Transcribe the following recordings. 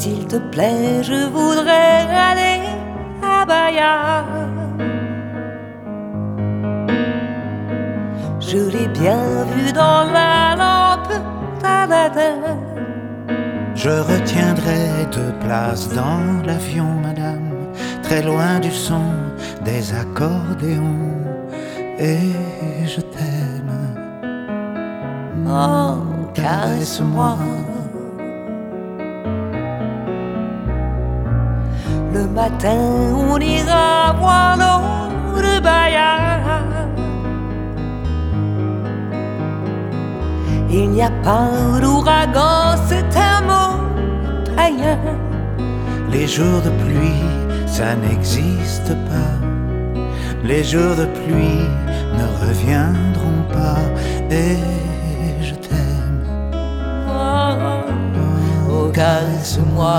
S'il te plaît, je voudrais aller à Bahia. Je l'ai bien vu dans la lampe, ta-da-da. Je retiendrai 2 places dans l'avion, madame, très loin du son des accordéons. Et je t'aime. Oh, caresse-moi. Le matin, on ira voir l'eau de Bahia. Il n'y a pas d'ouragan, c'est un mot païen. Les jours de pluie, ça n'existe pas. Les jours de pluie ne reviendront pas. Et je t'aime. Oh, caresse-moi.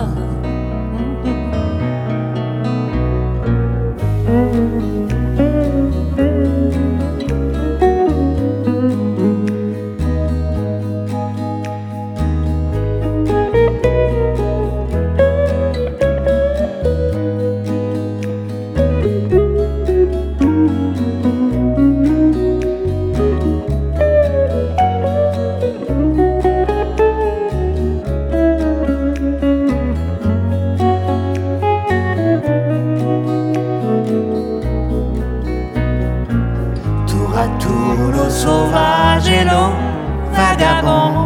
À tout l'eau sauvage et l'eau vagabond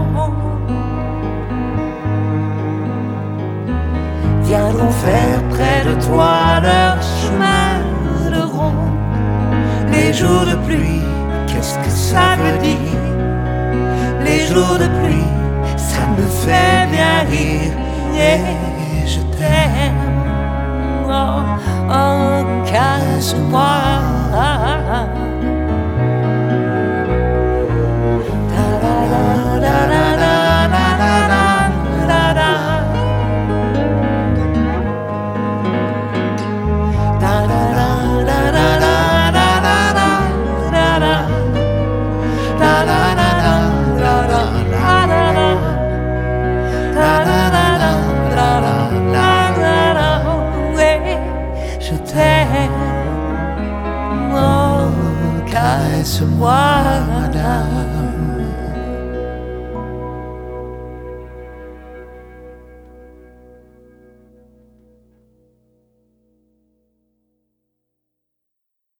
viendront faire près de toi leur chemin de rond. Les jours de pluie, qu'est-ce que ça veut dire? Les jours de pluie, ça me fait bien rire. Et je t'aime. Oh, oh, caresse-moi. Je t'aime, oh, caresse-moi, madame.